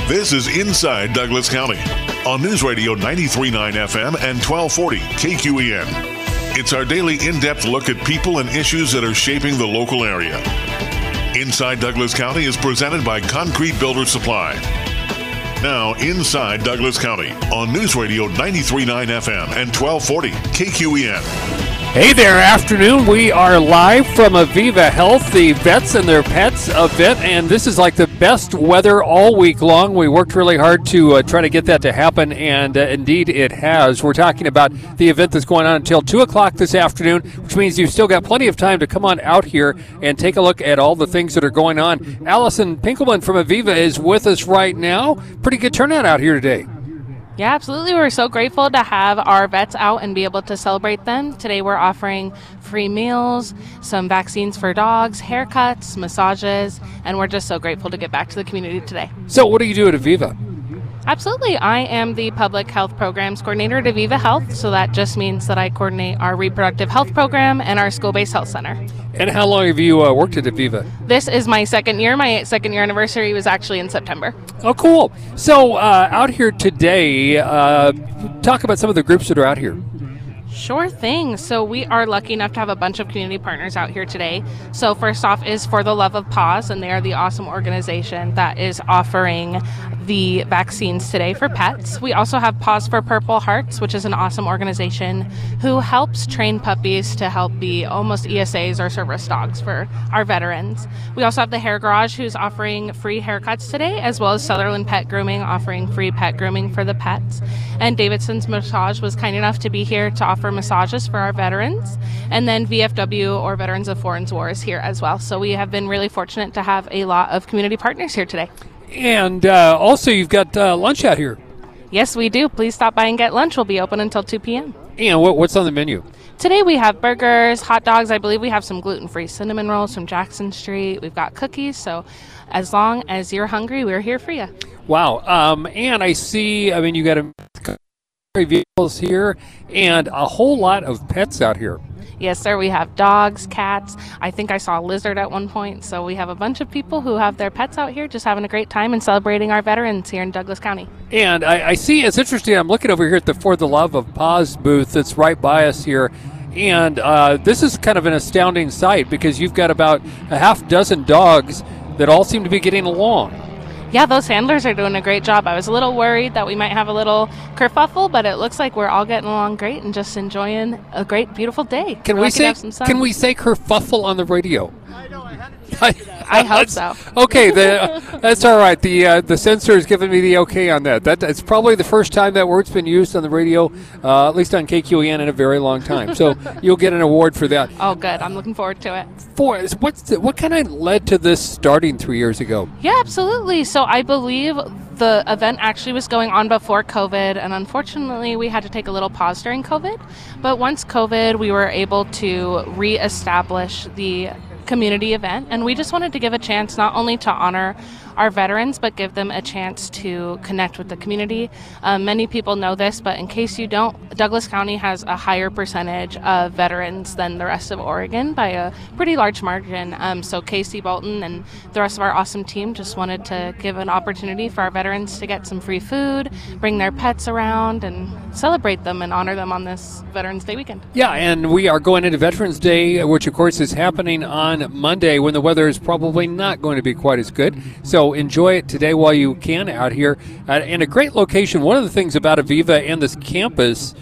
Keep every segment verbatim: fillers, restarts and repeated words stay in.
This is Inside Douglas County on News Radio ninety-three point nine F M and twelve forty K Q E N. It's our daily in-depth look at people and issues that are shaping the local area. Inside Douglas County is presented by Concrete Builder Supply. Now, Inside Douglas County on News Radio ninety-three point nine F M and twelve forty K Q E N. Hey there, afternoon. We are live from Aviva Health, the Vets and Their Pets event, and this is like the best weather all week long. We worked really hard to uh, try to get that to happen, and uh, indeed it has. We're talking about the event that's going on until two o'clock this afternoon, which means you've still got plenty of time to come on out here and take a look at all the things that are going on. Allison Pinkelman from Aviva is with us right now. Pretty good turnout out here today. Yeah, absolutely. We're so grateful to have our vets out and be able to celebrate them. Today we're offering free meals, some vaccines for dogs, haircuts, massages, and we're just so grateful to get back to the community today. So what do you do at Aviva? Absolutely. I am the Public Health Programs Coordinator at Aviva Health, so that just means that I coordinate our reproductive health program and our school-based health center. And how long have you uh, worked at Aviva? This is my second year. My second year anniversary was actually in September. Oh, cool. So uh, out here today, uh, talk about some of the groups that are out here. Sure thing. So we are lucky enough to have a bunch of community partners out here today. So first off is For the Love of Paws, and they are the awesome organization that is offering the vaccines today for pets. We also have Paws for Purple Hearts, which is an awesome organization who helps train puppies to help be almost E S As or service dogs for our veterans. We also have the Hair Garage, who's offering free haircuts today, as well as Sutherland Pet Grooming offering free pet grooming for the pets. And Davidson's Massage was kind enough to be here to offer massages for our veterans. And then V F W, or Veterans of Foreign War, is here as well. So we have been really fortunate to have a lot of community partners here today. And uh, also you've got uh, lunch out here. Yes, we do. Please stop by and get lunch. We'll be open until two p.m. And what, what's on the menu? Today we have burgers, hot dogs. I believe we have some gluten-free cinnamon rolls from Jackson Street. We've got cookies. So as long as you're hungry, we're here for you. Wow. Um, and I see, I mean, you got a vehicles here and a whole lot of pets out here. Yes, sir. We have dogs, cats. I think I saw a lizard at one point. So we have a bunch of people who have their pets out here just having a great time and celebrating our veterans here in Douglas County. And I, I see, it's interesting, I'm looking over here at the For the Love of Paws booth that's right by us here. And uh, this is kind of an astounding sight because you've got about a half dozen dogs that all seem to be getting along. Yeah, those handlers are doing a great job. I was a little worried that we might have a little kerfuffle, but it looks like we're all getting along great and just enjoying a great, beautiful day. Can we're we say Can we say kerfuffle on the radio? I know, I had it. I hope so. Okay, the, uh, that's all right. The uh, the censor is giving me the okay on that. That it's probably the first time that word's been used on the radio, uh, at least on K Q E N, in a very long time. So you'll get an award for that. Oh, good. I'm looking forward to it. For what's the, what kind of led to this starting three years ago? Yeah, absolutely. So I believe the event actually was going on before COVID, and unfortunately we had to take a little pause during COVID. But once COVID, we were able to reestablish the community event, and we just wanted to give a chance not only to honor our veterans, but give them a chance to connect with the community. Um, many people know this, but in case you don't, Douglas County has a higher percentage of veterans than the rest of Oregon by a pretty large margin. Um, so Casey Bolton and the rest of our awesome team just wanted to give an opportunity for our veterans to get some free food, bring their pets around, and celebrate them and honor them on this Veterans Day weekend. Yeah, and we are going into Veterans Day, which of course is happening on Monday when the weather is probably not going to be quite as good. So enjoy it today while you can out here. Uh, and a great location. One of the things about Aviva and this campus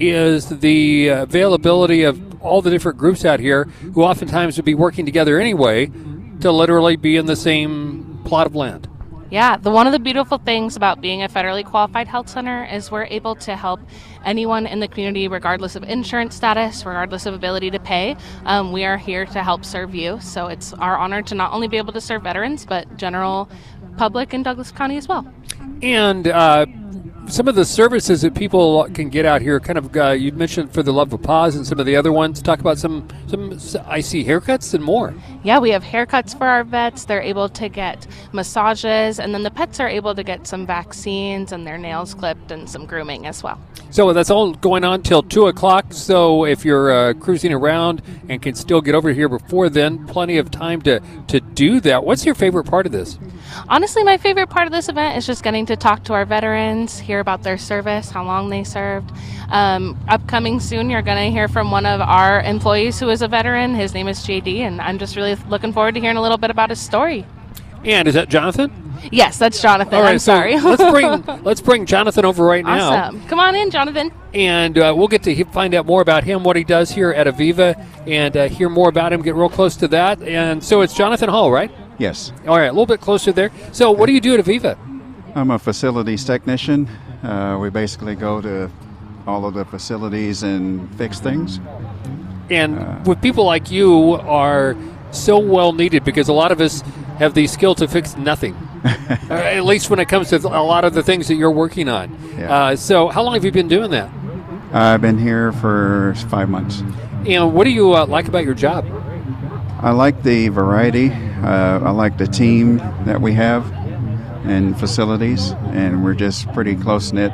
is the availability of all the different groups out here who oftentimes would be working together anyway to literally be in the same plot of land. Yeah, the one of the beautiful things about being a federally qualified health center is we're able to help anyone in the community regardless of insurance status, regardless of ability to pay. Um, we are here to help serve you. So it's our honor to not only be able to serve veterans, but general public in Douglas County as well. And uh, some of the services that people can get out here, kind of, uh, you mentioned For the Love of Paws and some of the other ones. Talk about some, some I see haircuts and more. Yeah, we have haircuts for our vets. They're able to get massages, and then the pets are able to get some vaccines and their nails clipped and some grooming as well. So that's all going on till two o'clock. So if you're uh, cruising around and can still get over here before then, plenty of time to, to do that. What's your favorite part of this? Honestly, my favorite part of this event is just getting to talk to our veterans, hear about their service, how long they served. Um, upcoming soon, you're going to hear from one of our employees who is a veteran. His name is J D, and I'm just really looking forward to hearing a little bit about his story. And is that Jonathan? Yes, that's Jonathan. All right, I'm so sorry. let's bring let's bring Jonathan over right now. Awesome. Come on in, Jonathan. And uh, we'll get to he- find out more about him, what he does here at Aviva, and uh, hear more about him, get real close to that. And so it's Jonathan Hall, right? Yes. All right, a little bit closer there. So what do you do at Aviva? I'm a facilities technician. Uh, we basically go to all of the facilities and fix things. And uh, with people like you are so well needed because a lot of us have the skill to fix nothing, uh, at least when it comes to a lot of the things that you're working on. Yeah. Uh, so how long have you been doing that? I've been here for five months. And what do you uh, like about your job? I like the variety. Uh, I like the team that we have and facilities, and we're just pretty close-knit.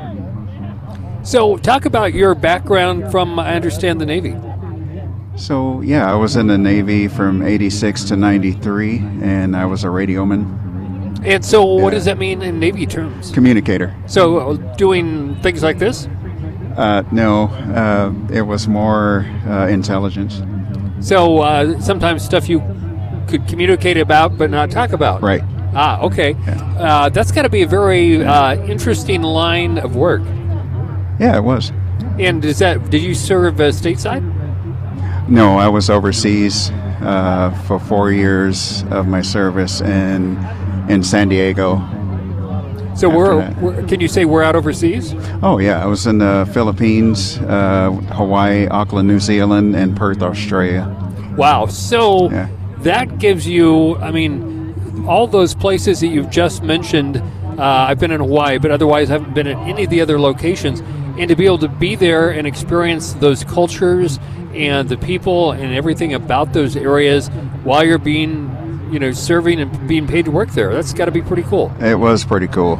So talk about your background from, I understand, the Navy. So, yeah, I was in the Navy from eighty-six to ninety-three, and I was a radioman. And so what Yeah. does that mean in Navy terms? Communicator. So uh, doing things like this? Uh, no, uh, it was more uh, intelligence. So uh, sometimes stuff you could communicate about but not talk about. Right. Ah, okay. Yeah. Uh, that's got to be a very uh, interesting line of work. Yeah, it was. And is that? Did you serve uh, stateside? No, I was overseas uh, for four years of my service in in San Diego. So After we're, that. we're. Can you say we're out overseas? Oh, yeah, I was in the Philippines, uh, Hawaii, Auckland, New Zealand, and Perth, Australia. Wow. So Yeah. that gives you. I mean, all those places that you've just mentioned. Uh, I've been in Hawaii, but otherwise haven't been in any of the other locations. And to be able to be there and experience those cultures and the people and everything about those areas while you're being, you know, serving and being paid to work there, that's got to be pretty cool. It was pretty cool.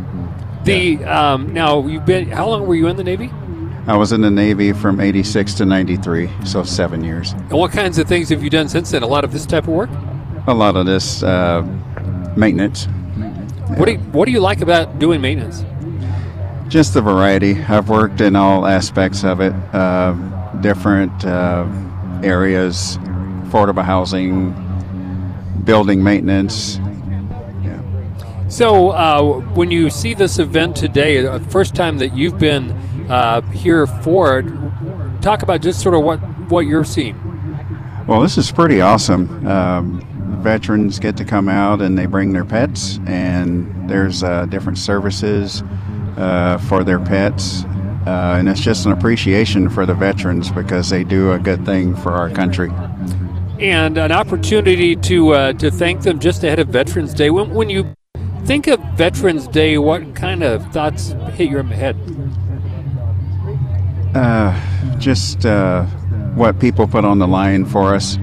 The um, now you've been. How long were you in the Navy? I was in the Navy from eighty-six to ninety-three, so seven years. And what kinds of things have you done since then? A lot of this type of work. A lot of this uh, maintenance. What do you, What do you like about doing maintenance? Just the variety. I've worked in all aspects of it, uh, different uh, areas, affordable housing, building maintenance. Yeah. So uh, when you see this event today, the first time that you've been uh, here for it, talk about just sort of what, what you're seeing. Well, this is pretty awesome. Um, veterans get to come out and they bring their pets, and there's uh, different services uh, for their pets. Uh, and it's just an appreciation for the veterans because they do a good thing for our country. And an opportunity to uh, to thank them just ahead of Veterans Day. When, when you think of Veterans Day, what kind of thoughts hit your head? Uh, just uh, what people put on the line for us,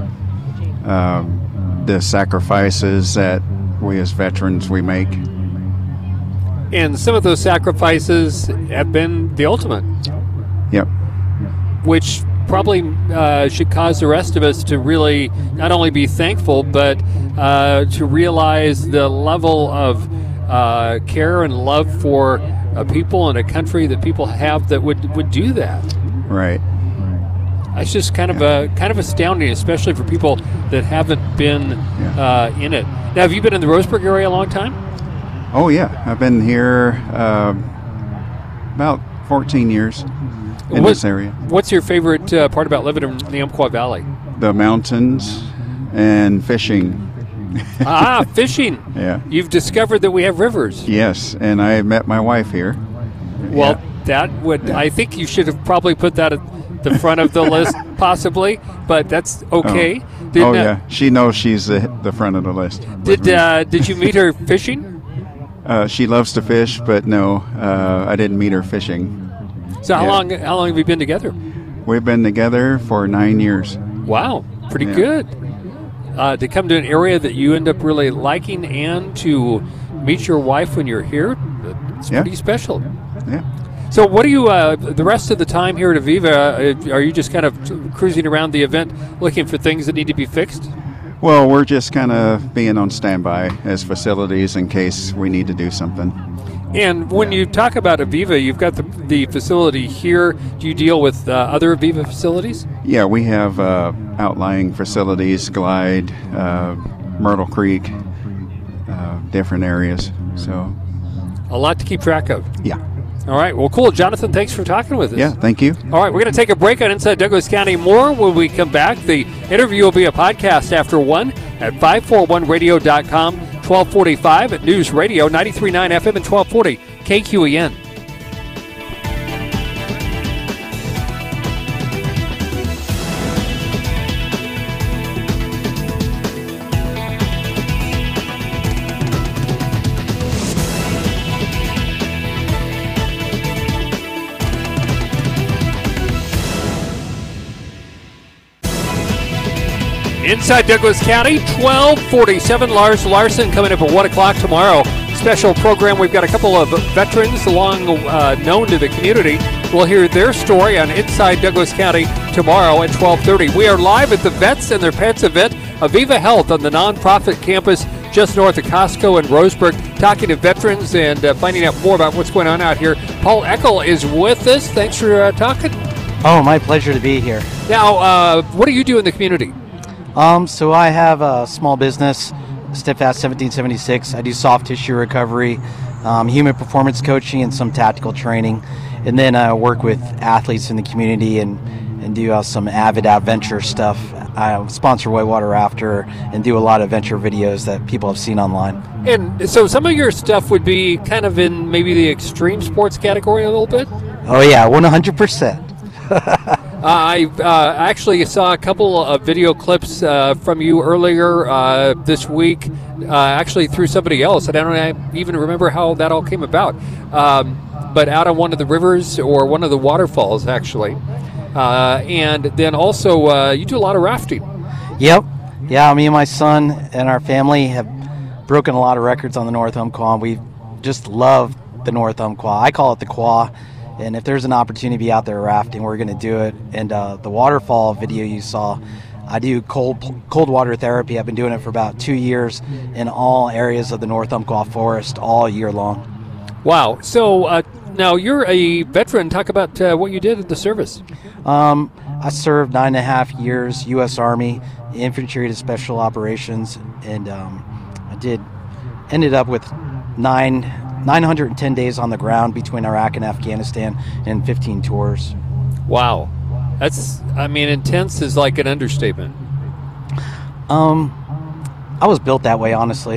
um, the sacrifices that we as veterans we make. And some of those sacrifices have been the ultimate, Yep. which probably uh, should cause the rest of us to really not only be thankful, but uh, to realize the level of uh, care and love for a people and a country that people have that would, would do that. Right. It's just kind of a kind of astounding, especially for people that haven't been Yeah. uh, in it. Now, have you been in the Roseburg area a long time? Oh yeah, I've been here uh, about fourteen years in What- this area. What's your favorite uh, part about living in the Umpqua Valley? The mountains and fishing. ah, fishing. Yeah. You've discovered that we have rivers. Yes, and I met my wife here. Well, Yeah. that would, Yeah. I think you should have probably put that at the front of the list, possibly, but that's okay. Oh, Did, oh uh, yeah, she knows she's the, the front of the list. with Did me. uh, Did you meet her fishing? Uh, she loves to fish, but no, uh, I didn't meet her fishing. So how Yeah. long how long have you been together? We've been together for nine years. Wow, pretty Yeah. good. Uh, to come to an area that you end up really liking and to meet your wife when you're here, it's Yeah. pretty special. Yeah. So what do you, uh, the rest of the time here at Aviva, uh, are you just kind of cruising around the event looking for things that need to be fixed? Well, we're just kind of being on standby as facilities in case we need to do something. And when you talk about Aviva, you've got the, the facility here. Do you deal with uh, other Aviva facilities? Yeah, we have uh, outlying facilities, Glide, uh, Myrtle Creek, uh, different areas. So a lot to keep track of. Yeah. All right. Well, cool. Jonathan, thanks for talking with us. Yeah, thank you. All right. We're going to take a break on Inside Douglas County. More when we come back. The interview will be a podcast after one at five forty-one radio dot com, twelve forty-five at News Radio, ninety-three point nine F M and twelve forty K Q E N. Inside Douglas County, twelve forty-seven. Lars Larson coming up at one o'clock tomorrow. Special program. We've got a couple of veterans long uh, known to the community. We'll hear their story on Inside Douglas County tomorrow at twelve thirty. We are live at the Vets and Their Pets event, Aviva Health, on the nonprofit campus just north of Costco in Roseburg, talking to veterans and uh, finding out more about what's going on out here. Paul Eckel is with us. Thanks for uh, talking. Oh, my pleasure to be here. Now, uh, what do you do in the community? Um, so I have a small business, Steadfast seventeen seventy-six. I do soft tissue recovery, um, human performance coaching, and some tactical training. And then I work with athletes in the community and, and do uh, some avid adventure stuff. I sponsor Whitewater Rafter and do a lot of adventure videos that people have seen online. And so some of your stuff would be kind of in maybe the extreme sports category a little bit? Oh, yeah, one hundred percent. Uh, I uh, actually saw a couple of video clips uh, from you earlier uh, this week, uh, actually through somebody else. And I don't even remember how that all came about. Um, but out on one of the rivers or one of the waterfalls, actually. Uh, and then also, uh, you do a lot of rafting. Yep. Yeah, me and my son and our family have broken a lot of records on the North Umpqua. We just love the North Umpqua. I call it the Quah. And if there's an opportunity to be out there rafting, we're going to do it. And uh, the waterfall video you saw, I do cold cold water therapy. I've been doing it for about two years in all areas of the North Umpqua Forest all year long. Wow. So uh, now you're a veteran. Talk about uh, what you did in the service. Um, I served nine and a half years, U S Army, infantry to special operations. And um, I did ended up with nine... nine hundred ten days on the ground between Iraq and Afghanistan and fifteen tours. Wow. That's, I mean, intense is like an understatement. Um, I was built that way, honestly.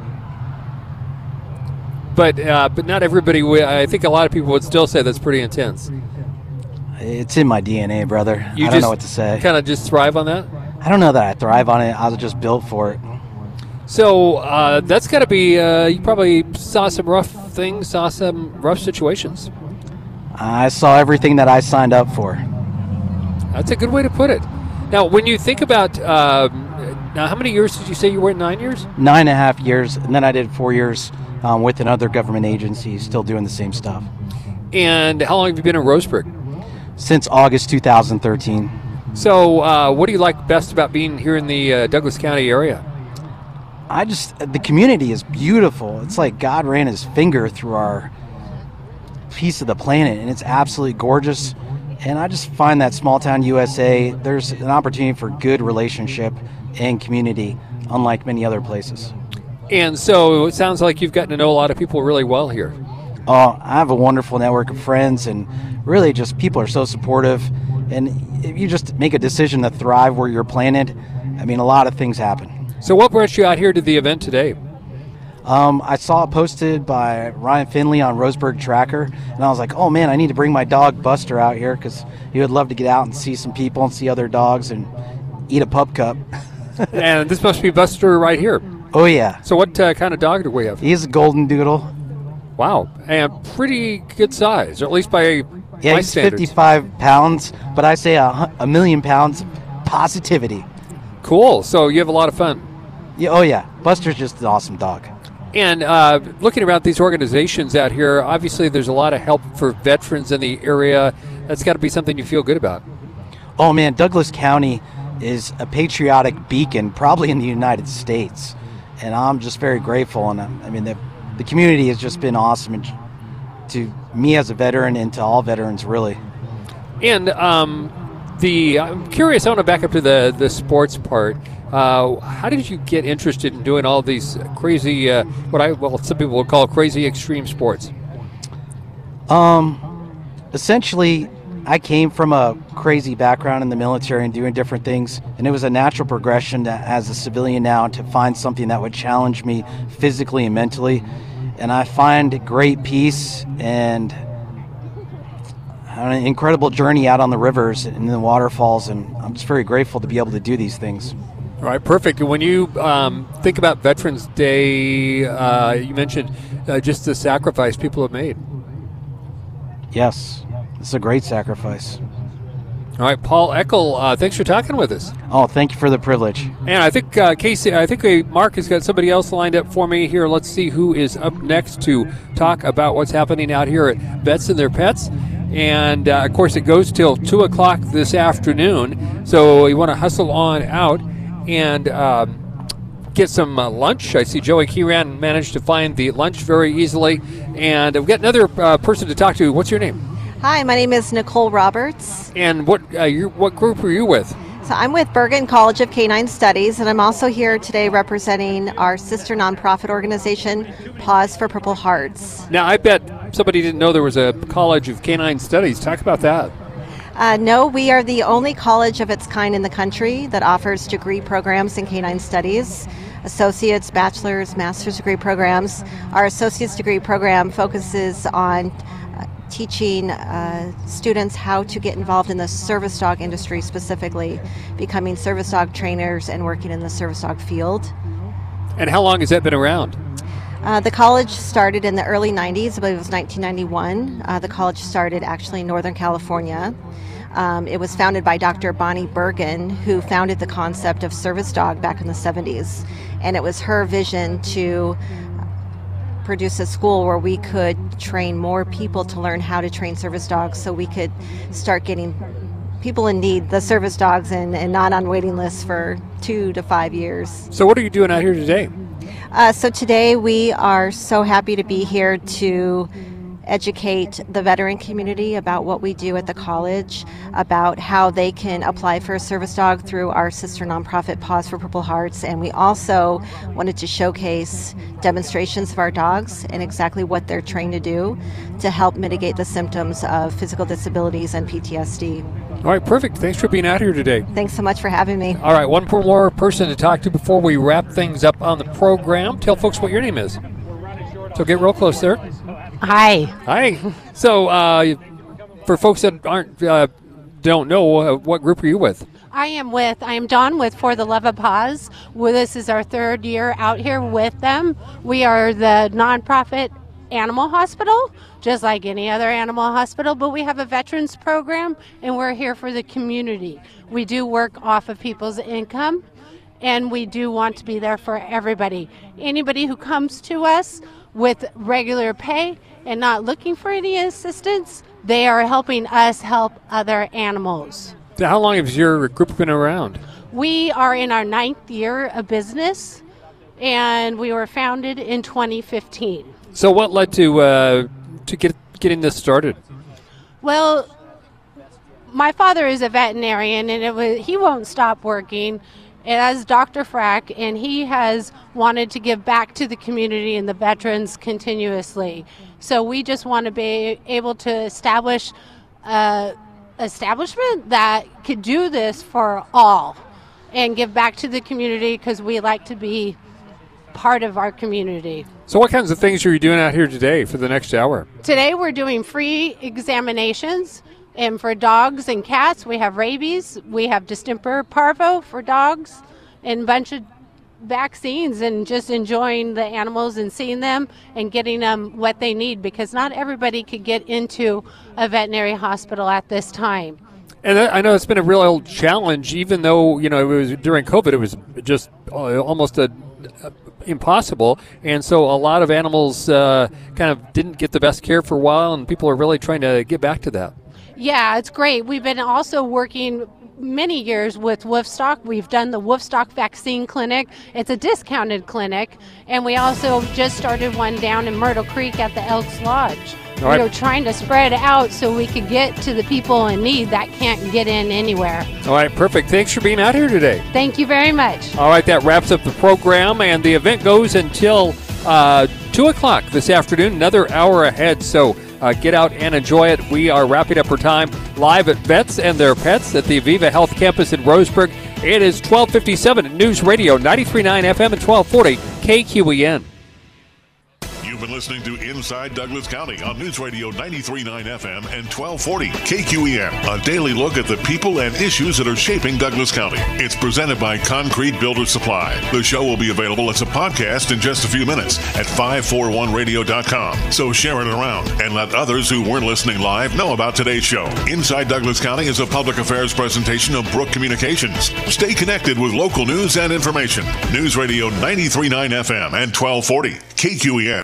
But uh, but not everybody would. I think a lot of people would still say that's pretty intense. It's in my D N A, brother. You I don't know what to say. Kind of just thrive on that? I don't know that I thrive on it. I was just built for it. So uh, that's got to be, uh, you probably saw some rough things, saw some rough situations. I saw everything that I signed up for. That's a good way to put it. Now, when you think about, uh, now how many years did you say you were in? Nine years? Nine and a half years, and then I did four years um, with another government agency, still doing the same stuff. And how long have you been in Roseburg? Since August two thousand thirteen. So uh, what do you like best about being here in the uh, Douglas County area? I just, the community is beautiful. It's like God ran his finger through our piece of the planet, and it's absolutely gorgeous. And I just find that small town U S A, there's an opportunity for good relationship and community, unlike many other places. And so it sounds like you've gotten to know a lot of people really well here. Oh, I have a wonderful network of friends, and really just people are so supportive. And if you just make a decision to thrive where you're planted, I mean, a lot of things happen. So what brought you out here to the event today? Um, I saw it posted by Ryan Finley on Roseburg Tracker, and I was like, oh man, I need to bring my dog Buster out here because he would love to get out and see some people and see other dogs and eat a pup cup. And this must be Buster right here. Oh yeah. So what uh, kind of dog do we have? He's a golden doodle. Wow, and pretty good size, or at least by yeah, my he's standards. fifty-five pounds, but I say a, a million pounds positivity. Cool. So you have a lot of fun. Yeah, oh yeah, Buster's just an awesome dog. And uh, looking around these organizations out here, obviously there's a lot of help for veterans in the area. That's got to be something you feel good about. Oh man, Douglas County is a patriotic beacon, probably in the United States. And I'm just very grateful. And I mean, the, the community has just been awesome, and to me as a veteran and to all veterans, really. And um, the I'm curious, I want to back up to the, the sports part. Uh, how did you get interested in doing all these crazy, uh, what I well, some people would call crazy extreme sports? Um, essentially, I came from a crazy background in the military and doing different things, and it was a natural progression to, as a civilian now, to find something that would challenge me physically and mentally. And I find great peace and an incredible journey out on the rivers and the waterfalls, and I'm just very grateful to be able to do these things. All right, perfect. When you um, think about Veterans Day, uh, you mentioned uh, just the sacrifice people have made. Yes, it's a great sacrifice. All right, Paul Eckel, uh, thanks for talking with us. Oh, thank you for the privilege. And I think uh, Casey, I think uh, Mark has got somebody else lined up for me here. Let's see who is up next to talk about what's happening out here at Vets and Their Pets. And uh, of course, it goes till two o'clock this afternoon. So you want to hustle on out and um, get some uh, lunch. I see Joey Kieran managed to find the lunch very easily. And we've got another uh, person to talk to. What's your name? Hi, my name is Nicole Roberts. And what uh, you, what group are you with? So I'm with Bergen College of Canine Studies, and I'm also here today representing our sister nonprofit organization, Paws for Purple Hearts. Now, I bet somebody didn't know there was a College of Canine Studies. Talk about that. Uh, no, we are the only college of its kind in the country that offers degree programs in canine studies, associate's, bachelor's, master's degree programs. Our associate's degree program focuses on teaching uh, students how to get involved in the service dog industry, specifically becoming service dog trainers and working in the service dog field. And how long has that been around? Uh, the college started in the early nineties. I believe it was nineteen ninety-one. Uh, the college started actually in Northern California. Um, it was founded by Doctor Bonnie Bergen, who founded the concept of service dog back in the seventies. And it was her vision to produce a school where we could train more people to learn how to train service dogs, so we could start getting people in need, the service dogs, and, and not on waiting lists for two to five years. So what are you doing out here today? Uh, so today we are so happy to be here to educate the veteran community about what we do at the college, about how they can apply for a service dog through our sister nonprofit Paws for Purple Hearts. And we also wanted to showcase demonstrations of our dogs and exactly what they're trained to do to help mitigate the symptoms of physical disabilities and P T S D. All right, perfect. Thanks for being out here today. Thanks so much for having me. All right, one more person to talk to before we wrap things up on the program. Tell folks what your name is. So get real close there. Hi. Hi. So, uh, for folks that aren't uh, don't know, uh, what group are you with? I am with, I am Dawn with For the Love of Paws. Well, this is our third year out here with them. We are the nonprofit animal hospital, just like any other animal hospital, but we have a veterans program, and we're here for the community. We do work off of people's income, and we do want to be there for everybody. Anybody who comes to us with regular pay and not looking for any assistance, they are helping us help other animals. So how long has your group been around? We are in our ninth year of business, and we were founded in twenty fifteen. So what led to uh, to get getting this started? Well, my father is a veterinarian, and it was, he won't stop working as Doctor Frack, and he has wanted to give back to the community and the veterans continuously. So we just want to be able to establish an establishment that could do this for all and give back to the community, because we like to be part of our community. So what kinds of things are you doing out here today for the next hour? Today we're doing free examinations. And for dogs and cats, we have rabies, we have distemper parvo for dogs, and a bunch of vaccines, and just enjoying the animals and seeing them and getting them what they need, because not everybody could get into a veterinary hospital at this time. And I know it's been a real challenge, even though, you know, it was during COVID, it was just almost a, a impossible. And so a lot of animals uh, kind of didn't get the best care for a while, and people are really trying to get back to that. Yeah, it's great. We've been also working many years with Wolfstock. We've done the Wolfstock Vaccine Clinic. It's a discounted clinic. And we also just started one down in Myrtle Creek at the Elks Lodge. All right. We were trying to spread out so we could get to the people in need that can't get in anywhere. All right, perfect. Thanks for being out here today. Thank you very much. All right, that wraps up the program, and the event goes until uh, two o'clock this afternoon, another hour ahead. So uh, get out and enjoy it. We are wrapping up our time live at Vets and Their Pets at the Aviva Health Campus in Roseburg. It is twelve fifty-seven at News Radio ninety-three point nine F M and twelve forty K Q E N. You've been listening to Inside Douglas County on News Radio ninety-three point nine F M and twelve forty K Q E N. A daily look at the people and issues that are shaping Douglas County. It's presented by Concrete Builder Supply. The show will be available as a podcast in just a few minutes at five forty-one radio dot com. So share it around and let others who weren't listening live know about today's show. Inside Douglas County is a public affairs presentation of Brook Communications. Stay connected with local news and information. News Radio ninety-three point nine F M and twelve forty K Q E N.